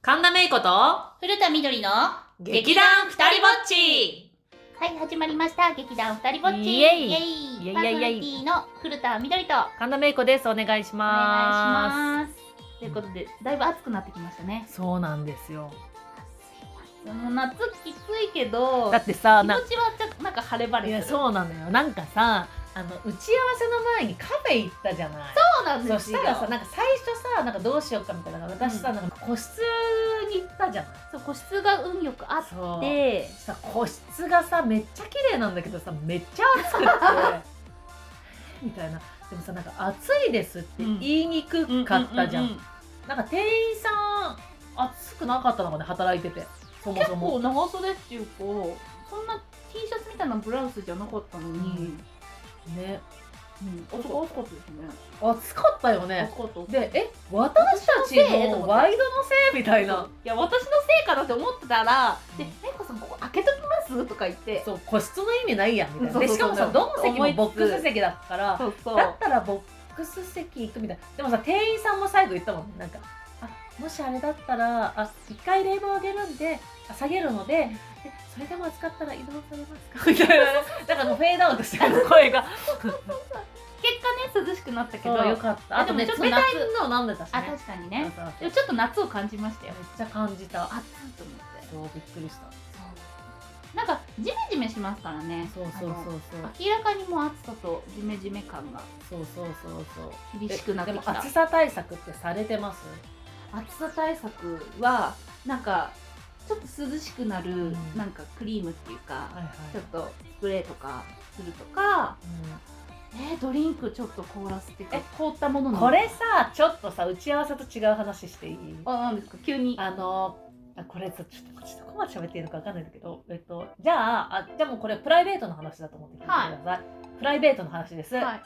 神田芽衣子と古田みどりの劇団ふたりぼっち。 はい、始まりました劇団ふたりぼっち。 イエイイエイイエイパーソナリティの古田みどりと神田芽衣子です。お願いしお願いしまます。ということで、だいぶ暑くなってきましたね。 す。そうなんですよ。 もう夏きついけど、 だってさ、 気持ちはなんか晴れ晴いやれする。 そうなのよ。なんかさ、打ち合わせの前にカフェ行ったじゃない。 そうなんそですよ。 したらさ、なんか最初さ、なんかどうしようかみたいな、私さ、なんか個室に行ったじゃない。 そう、個室が運よくあそうってさ、個室がさめっちゃ綺麗なんだけどさ、めっちゃ暑くてみたいな。でもさ、なんか暑いですって言いにくかったじゃん。なんか店員さん暑くなかったのかね、働いてて。そもそも結構長袖っていうか、そんな T シャツみたいなブラウスじゃなかったのに、 ね、 暑かったですね。 暑かったよね。 暑かった。 で、私たちのワイドのせいみたいな。 いや、私のせいかなって思ってたら、で、めいこさんここ開けときますとか言って、 そう、個室の意味ないやんみたいな。で、 そうそうそうしかもさ、どの席もボックス席だからそうそう。 だったらボックス席行くみたいな。でもさ、店員さんも最後言ったもん。なんか、もしあれだったら、一回冷房上げるんで、下げるので、それでも暑かったら移動されますかみたいな。だからもうフェードアウトしてる声が。 結果ね、涼しくなったけど、 よかった。あとね、 でもちょっと冷たいの飲んでたしね。 確かにね。 そうそうでもちょっと夏を感じましたよ。 めっちゃ感じた。 暑いと思って。 そう、びっくりした。 なんかジメジメしますからね。 そうそうそうそう。 明らかにもう暑さとジメジメ感がそうそうそうそう。 厳しくなってきた。 でも暑さ対策ってされてます？ 暑さ対策はなんかちょっと涼しくなるなんかクリームっていうか、ちょっとスプレーとかするとか、ドリンクちょっと凍らせて凍ったものの。 これさ、ちょっとさ、打ち合わせと違う話していい？ なんですか急に。 これちょっとここまで喋っていいのかわかんないんだけど、じゃあもうこれプライベートの話だと思って聞いてください。プライベートの話です。 はい、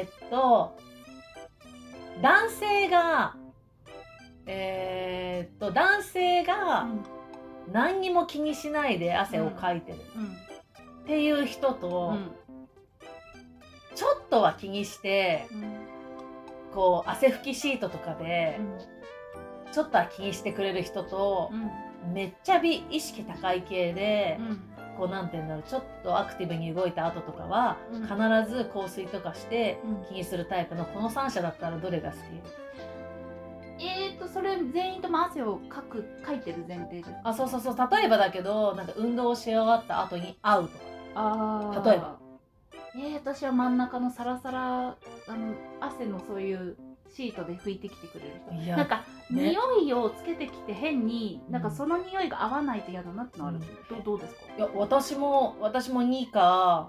男性が何にも気にしないで汗をかいてるっていう人と、ちょっとは気にして、こう汗拭きシートとかで、ちょっとは気にしてくれる人と、めっちゃ美意識高い系で、こうなんていうんだろう、ちょっとアクティブに動いた後とかは、必ず香水とかして気にするタイプのこの3社だったらどれが好き？ それ全員とも汗をかいてる前提です。 そう。例えばだけど、なんか運動し終わった後に会うとか。例えば。 私は真ん中のサラサラ汗のそういうシートで拭いてきてくれる人。なんか、匂いをつけてきて変になんかその匂いが合わないと嫌だなってのある。どうですか？ いや、私も2か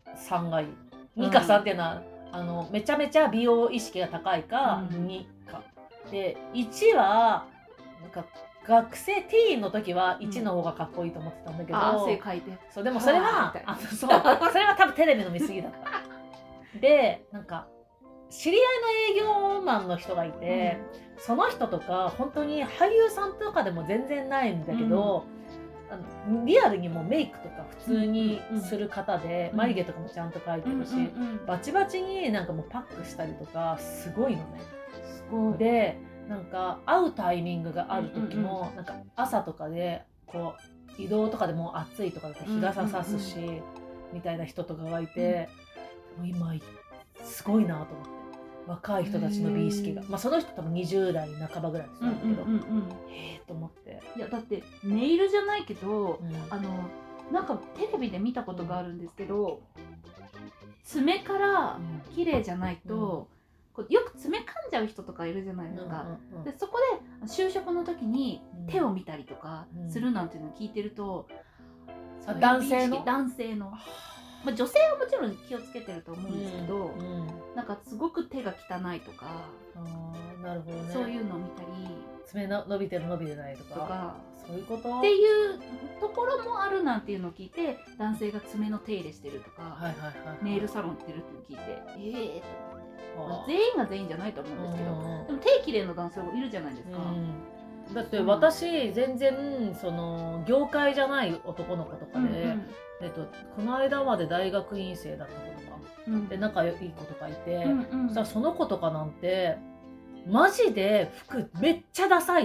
3がいい。2か3っていうのは、めちゃめちゃ美容意識が高いか、2か。で、1はなんか学生ティーンの時は1の方がかっこいいと思ってたんだけど、 汗かいて。 そうでもそれはそれは多分テレビの見過ぎだった。で、なんか知り合いの営業マンの人がいて、その人とか本当に俳優さんとかでも全然ないんだけど、リアルにもメイクとか普通にする方で、眉毛とかもちゃんと描いてるし、バチバチになんかもうパックしたりとかすごいのね。で、なんか会うタイミングがある時も、なんか朝とかでこう移動とかでも暑いとかだと日傘さすし、みたいな人とかがいて、もう今すごいなと思って、若い人たちの美意識が、その人多分20代半ばぐらいなんだけど、と思って。 いやだってネイルじゃないけど、なんかテレビで見たことがあるんですけど、爪から綺麗じゃないと、よく爪噛んじゃう人とかいるじゃないですか。でそこで就職の時に手を見たりとかするなんていうのを聞いてると、 男性の、 女性はもちろん気をつけてると思うんですけど、なんかすごく手が汚いとか、 なるほどね、 そういうのを見たり、 爪の伸びてる伸びてないとかそういうことっていうところもあるなんていうのを聞いて、男性が爪の手入れしてるとか、ネイルサロン行ってるっていうのを聞いて、全員が全員じゃないと思うんですけど、でも手きれいな男性もいるじゃないですか。 だって私全然その業界じゃない男の子とかで、この間まで大学院生だった子とか、で仲いい子とかいて、そしたらその子とかなんてマジで服めっちゃダサいのね。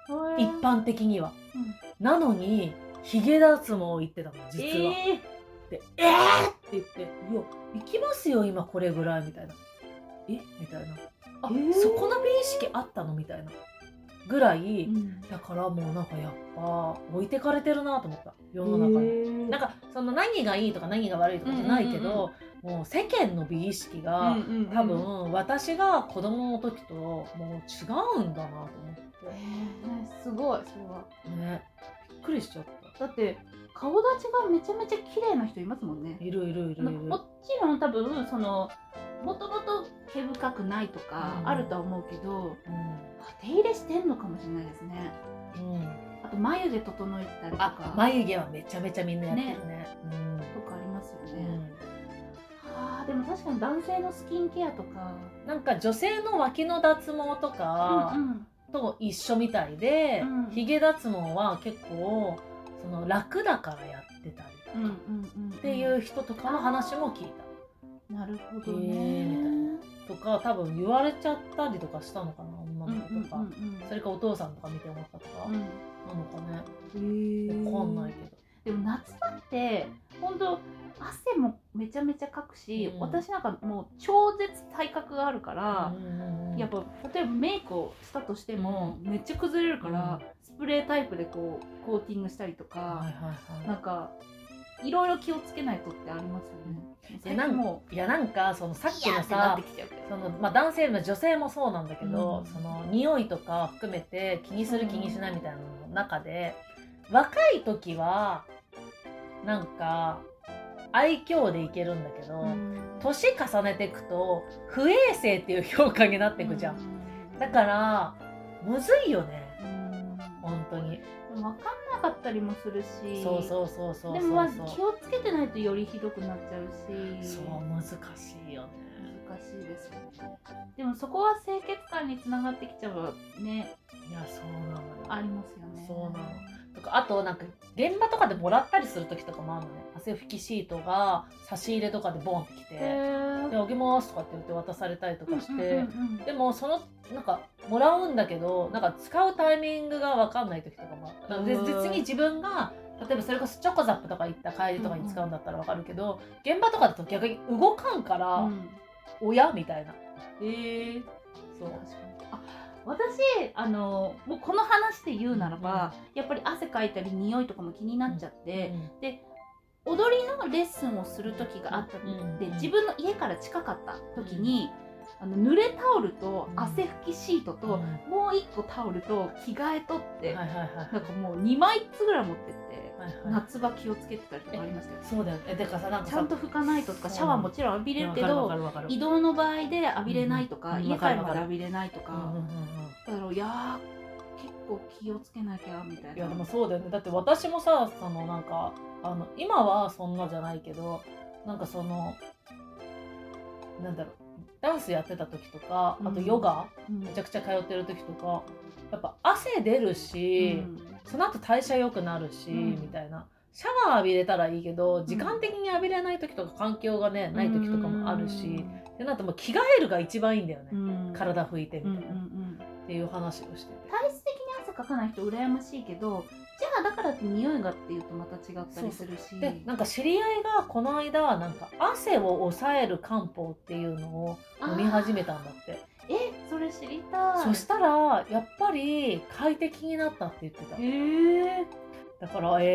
一般的には。なのにヒゲ脱毛行ってたの実は。でって言って「いや行きますよ今これぐらい」みたいな「みたいな「あ、そこの美意識あったの?」みたいなぐらい、だからもうなんかやっぱ置いてかれてるなと思った世の中に。なんかその何がいいとか何が悪いとかじゃないけど、もう世間の美意識が、多分私が子供の時ともう違うんだなと思って。 すごいそれはね、びっくりしちゃった。 だって顔立ちがめちゃめちゃ綺麗な人いますもんね。 いる。 もちろん多分そのもともと毛深くないとかあるとは思うけど、手入れしてんのかもしれないですね。あと眉毛整えたりとか。 眉毛はめちゃめちゃみんなやってるね。 とかありますよね。でも確かに男性のスキンケアとかなんか女性の脇の脱毛とかと一緒みたいで、ヒゲ脱毛は結構その楽だからやってたりとかっていう人とかの話も聞いた。 なるほどね、 みたいなとか多分言われちゃったりとかしたのかな、女の子とか、それかお父さんとか見て思ったとかなのかね。わかんないけど。 でも夏場って本当汗もめちゃめちゃかくし、私なんかもう超絶体格があるから、やっぱ例えばメイクをしたとしてもめっちゃ崩れるから、スプレータイプでこうコーティングしたりとか、なんかいろいろ気をつけないとってありますよね。 なんかそのさっきのさ、その男性も女性もそうなんだけど、その匂いとか含めて気にする気にしないみたいなのの中で、若い時はなんか愛嬌でいけるんだけど、年重ねていくと不衛生っていう評価になっていくじゃん。だからむずいよね、本当に。 分かんなかったりもするし、 そうでも気をつけてないとよりひどくなっちゃうし、 そう難しいよね。 難しいですよね。でもそこは清潔感につながってきちゃうね。 いやそうなのよ。 ありますよね。 そうなの。とかあとなんか現場とかでもらったりする時とかもあるのね。汗拭きシートが差し入れとかでボンってきて、であげますとかって言って渡されたりとかして、でもそのなんかもらうんだけど、なんか使うタイミングが分かんない時とかもある。別に自分が例えばそれこそチョコザップとか行った帰りとかに使うんだったら分かるけど、現場とかだと逆に動かんから、親みたいな。そう。 確かに。私もうこの話で言うならば、やっぱり汗かいたり匂いとかも気になっちゃって、で踊りのレッスンをする時があったので、自分の家から近かった時に、濡れタオルと汗拭きシートと、もう1個タオルと着替えとって、なんかもう2枚つぐらい持ってって、夏場気をつけてたりとかありましたよ。 そうだよね。だからさ、なんかちゃんと拭かないととか、シャワーもちろん浴びれるけど、移動の場合で浴びれないとか、家帰るまで浴びれないとか、だからいや結構気をつけなきゃみたいな。 いやでもそうだよね。だって私もさ、そのなんか今はそんなじゃないけど、なんかそのなんだろう、ダンスやってた時とか、あとヨガ、めちゃくちゃ通ってる時とか、やっぱ汗出るし、その後代謝良くなるし、みたいな。シャワー浴びれたらいいけど、時間的に浴びれない時とか環境がねない時とかもあるし、でなんともう着替えるが一番いいんだよね。体拭いてみたいなっていう話をしてて。 体質的に汗かかない人羨ましいけど、じゃあだからって匂いがっていうとまた違ったりするし。 でなんか知り合いがこの間なんか汗を抑える漢方っていうのを飲み始めたんだって。 それ知りたい。 そしたらやっぱり快適になったって言ってた。だからと思って、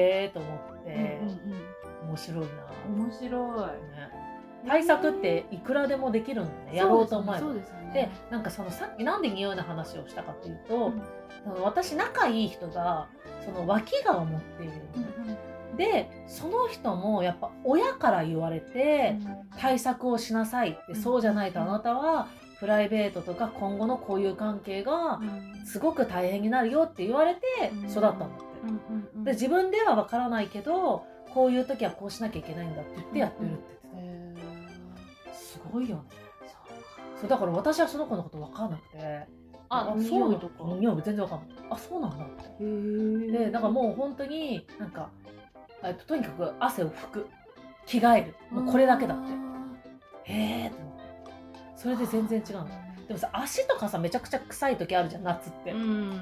面白いな。 面白い、 ね。対策っていくらでもできるんだね。やろうと思えば。でなんかそのさっきなんで匂いの話をしたかっていうと、私仲いい人がその脇がを持っているのね。でその人もやっぱ親から言われて対策をしなさいって、そうじゃないとあなたはプライベートとか今後の交友関係がすごく大変になるよって言われて育ったんだって。で自分では分からないけど、こういう時はこうしなきゃいけないんだって言ってやってるって言ってた。すごいよね。そうだから私はその子のこと分かんなくて、 匂いとか匂いも全然分かんない。そうなんだって。でだからもう本当になんかとにかく汗を拭く、着替える、もうこれだけだって。と思って、それで全然違うの。でもさ、足とかさめちゃくちゃ臭い時あるじゃん、夏って。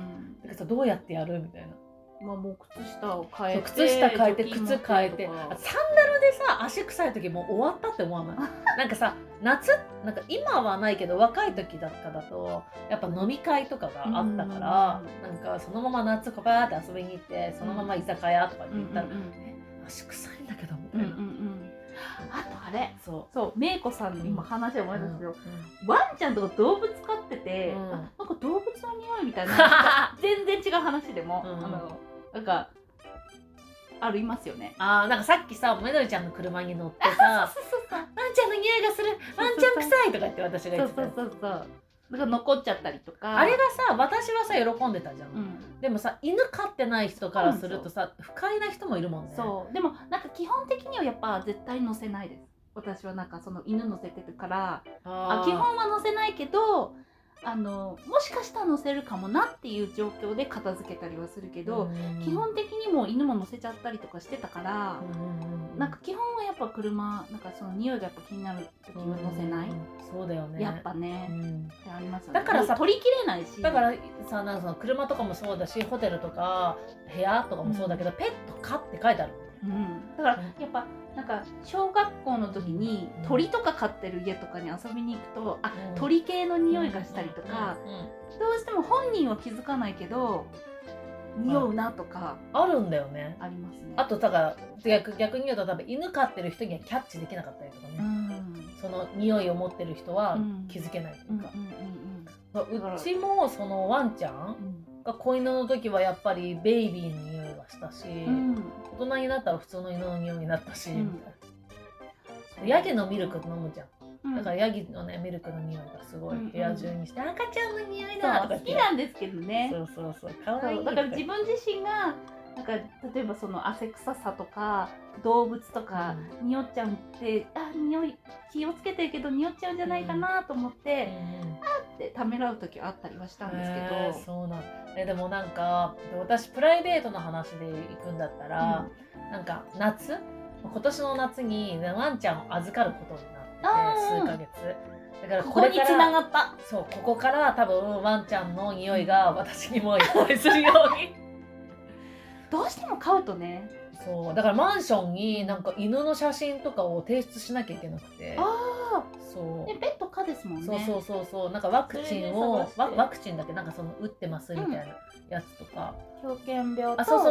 だからさどうやってやるみたいな。 まあもう靴下を変えて、 靴下変えて靴除菌も変えて、 とかあとサンダルでさ足臭い時もう終わったって思わない？なんかさ夏なんか今はないけど若い時だとやっぱ飲み会とかがあったから、なんかそのまま夏こばーって遊びに行ってそのまま居酒屋とかって言ったら、足臭いんだけどみたいな。 あとあれそうめいこさんの今話を思い出すけど、ワンちゃんとか動物飼ってて、なんか動物の匂いみたいな全然違う話でも、なんかありますよね。 なんかさっきさめどりちゃんの車に乗ってさワンちゃんの匂いがする、ワンちゃん臭いとか言って私が言ってた。 そうなんか残っちゃったりとか。 あれがさ私はさ喜んでたじゃん、でもさ犬飼ってない人からするとさ不快な人もいるもんね。 そうでもなんか基本的にはやっぱ絶対乗せないです。私はなんかその犬乗せてるから基本は乗せないけどもしかしたら乗せるかもなっていう状況で片付けたりはするけど、基本的にも犬も乗せちゃったりとかしてたから、なんか基本はやっぱ車なんかその匂いがやっぱ気になる時は乗せない。 そうだよね。 やっぱね、ありますよね。 だからさ取りきれないし。 だからさなんかその車とかもそうだしホテルとか部屋とかもそうだけど、ペット飼って書いてある。 だからやっぱなんか小学校の時に鳥とか飼ってる家とかに遊びに行くと鳥系の匂いがしたりとか、どうしても本人は気づかないけど匂うなとかあるんだよね。 ありますね。 あとだから逆に言うと多分犬飼ってる人にはキャッチできなかったりとかね、その匂いを持ってる人は気づけないというか、うちもそのワンちゃんが子犬の時はやっぱりベイビーの匂いがしたし、大人になったら普通の犬の匂いになったし、みたいな。ヤギのミルク飲むじゃん、だからヤギのねミルクの匂いがすごい部屋中にして赤ちゃんの匂いだとか好きなんですけどね。 そう可愛い。 だから自分自身がなんか例えばその汗臭さとか動物とか匂っちゃうって匂い気をつけてるけど匂っちゃうんじゃないかなと思ってってためらう時あったりはしたんですけど。 そうなんでもなんか私プライベートの話で行くんだったら、なんか今年の夏にワンちゃんを預かることになって数ヶ月だからここに繋がった。 そうここから多分ワンちゃんの匂いが私にもいっぱいするようにどうしても飼うとね。 そうだからマンションになんか犬の写真とかを提出しなきゃいけなくて、そうペット可ですもんね。 そうなんかワクチンをワクチンだけなんかその打ってますみたいなやつとか、 狂犬病とそう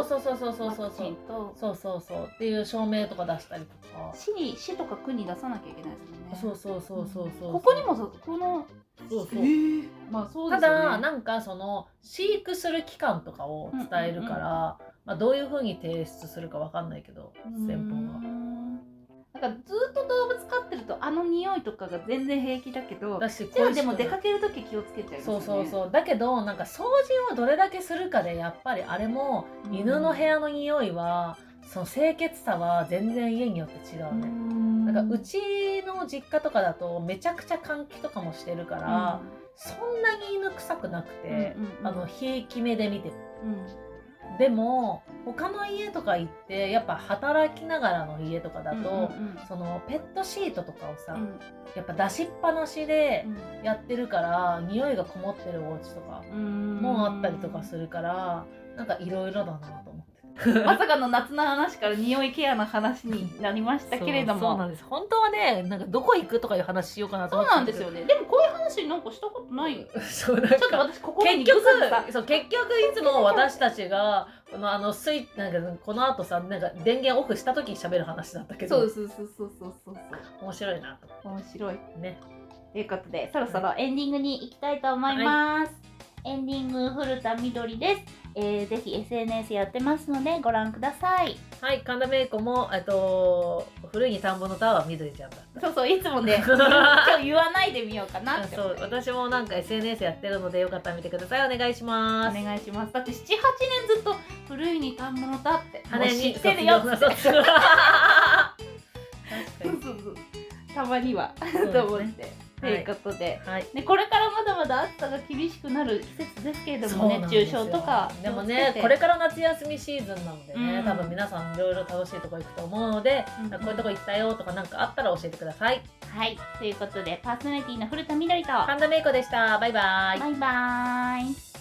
っていう証明とか出したりとか、 市とか区に出さなきゃいけないですもんね。 そうここにもこのまあそうですよね。 ただなんかその飼育する期間とかを伝えるから、まあどういう風に提出するかわかんないけど、先方がなんかずっと動物飼ってると匂いとかが全然平気だけど、 だしじゃあでも出かける時気をつけちゃいますよね。 そうだけどなんか掃除をどれだけするかでやっぱりあれも犬の部屋の匂いはその清潔さは全然家によって違うね。なんかうちの実家とかだとめちゃくちゃ換気とかもしてるから、そんなに犬臭くなくて、ひいき目で見てる。でも他の家とか行ってやっぱ働きながらの家とかだと、そのペットシートとかをさ、やっぱ出しっぱなしでやってるから、匂いがこもってるお家とかもあったりとかするから、なんかいろいろだなと思って。 まさかの夏の話から匂いケアの話になりましたけれども、 そうなんです。本当はね、なんかどこ行くとかいう話しようかなと思って。 そうなんですよね。でもこういう話なんかしたことない。 そうなんかちょっと私心に結局いつも私たちがこのなんかこの後さなんか電源オフした時に喋る話だったけど、 そう面白いなと。 面白いね。 ということでそろそろエンディングに行きたいと思います。エンディング古田みどりです。ぜひ SNS やってますのでご覧ください。 はい、神田芽衣子も古い田んぼの田はみどりちゃんだった。 そういつもね今日言わないでみようかなってそう私もなんか SNS やってるのでよかったら見てください。お願いします。 お願いします。だって 7,8 年ずっと古いに田んぼの田って羽に知ってるよってたまにはと思って。ということで、これからまだまだ暑さが厳しくなる季節ですけれども、熱中症とかでもね、これから夏休みシーズンなのでね、多分皆さんいろいろ楽しいとこ行くと思うので、こういうとこ行ったよとかなんかあったら教えてください。 はい、ということでパーソナリティの古田みどりと神田芽衣子でした。バイバイ。 バイバイ。